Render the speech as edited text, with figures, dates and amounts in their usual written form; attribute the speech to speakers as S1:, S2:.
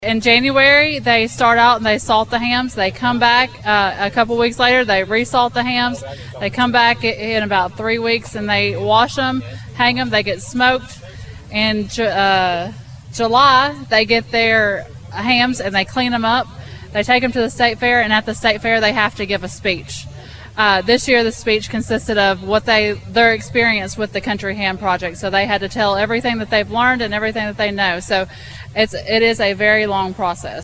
S1: In January, they start out and they salt the hams. They come back a couple weeks later, they resalt the hams. They come back in about 3 weeks and they wash them, hang them, they get smoked. In July, they get their hams and they clean them up. They take them to the state fair, and at the state fair, they have to give a speech. This year, the speech consisted of what their experience with the Country Ham Project. So they had to tell everything that they've learned and everything that they know. So it is a very long process.